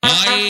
Aí,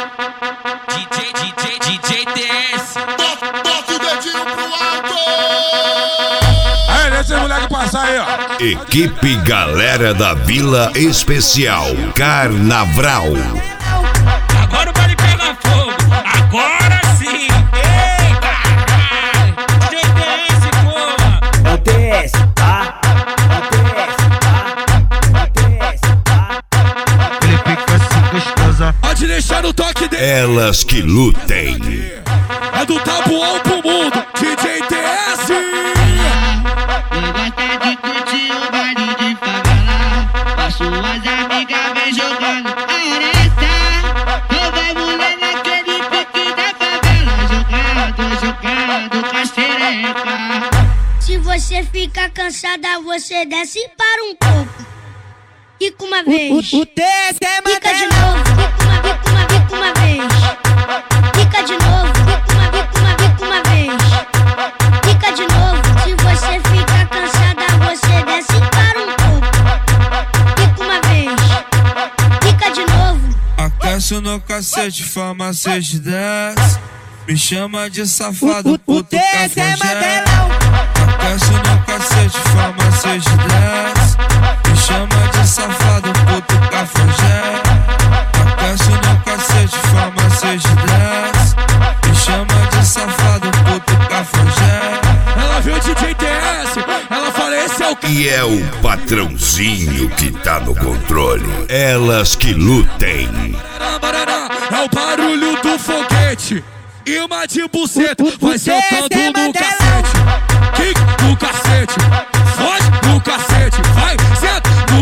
DJ TS. Bota o dedinho pro alto. Aí, deixa esse moleque passar aí, ó. Equipe Galera da Vila Especial Carnaval. Agora o baile pega fogo. Agora sim. Ei, caralho. DJ TS, porra. É o TS, tá? É o TS, tá? É o TS, tá? Ele fica assim gostosa. Pode deixar no toque dele. Elas que lutem. É do tabuão pro mundo. DJ TS. Eu gosto de curtir o baile de favela. Com suas amigas vem jogando aresta. Ou vai mulher naquele pique da favela. Jogando com a xereca. Se você ficar cansada, você desce para um pouco. Fica uma vez. O TS é Fica de Mandela. novo. Fica uma vez. Fica de novo. Fica uma vez. Fica de novo. Se você ficar cansada, você desce para um pouco. Fica uma vez. Fica de novo. Aquece no cacete, fama 610. Me chama de safado, O puto TS é cafajé. Mandelão. Aquece no cacete, fama 610. Me chama de safado, puto cafajé. Aquece no cacete, fama 610. Me chama de safado, puto cafajé. Ela viu o DJ TS. Ela fala, esse é o cara. E é o patrãozinho que tá no controle. Elas que lutem. É o barulho do foguete. E uma de buceta vai sentando no cacete. Kick no cacete. Foge no cacete. Vai, senta no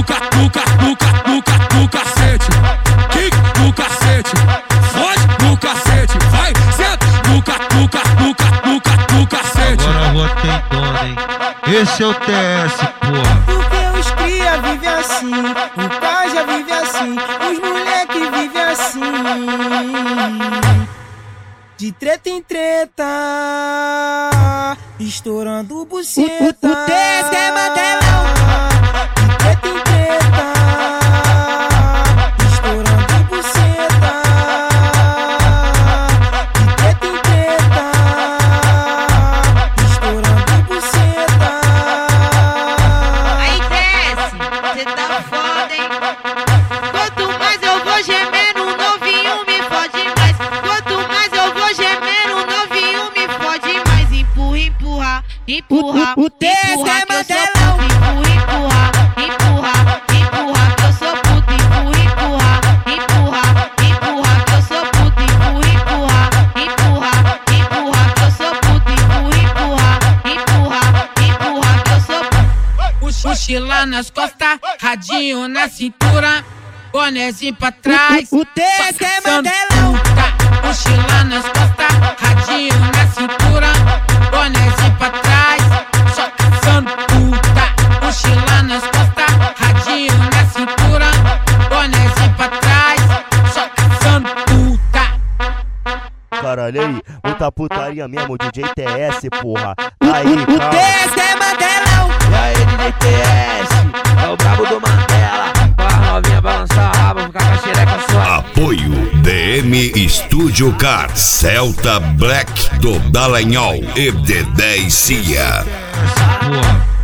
cacete. Kick no cacete. Foge no cacete. Vai, senta no cacete. Agora você entende, hein? Esse é o TS, porra. Porque os cria vive assim, o pai já vive assim, os moleque vive assim. De treta em treta, estourando buceta. O TS é Mandelão. De treta em treta, estourando buceta. De treta em treta, estourando buceta. Aí desce, cê tá foda, hein? Quanto mais eu vou gemendo, o novinho me fode mais. Quanto mais eu vou gemendo, o novinho me fode mais. Empurra. O TS é que eu sou Mandelão. puto. Empurra, que eu sou puto. Empurra, que eu sou puto. Empurra, que eu sou puto. Empurra, que eu sou puto. Mochila nas costas, radinho na cintura, bonézinho pra trás. O TS é só caçando Mandelão. puta. Mochila nas costas, radinho na cintura, bonézinho pra trás. Só caçando puta. Mochila nas costas, radinho na cintura, bonézinho pra trás. Só caçando puta. Caralho, aí, muita putaria mesmo, DJ TS, porra. Aí, O calma. TS é Mandelão. E aí, DJ TS, é o brabo do Mandela. Pra novinha balançar a raba, ficar com a xereca sua. Apoio DM Studio Car, Celta Black do Dallagnol e D10 Cia. Porra.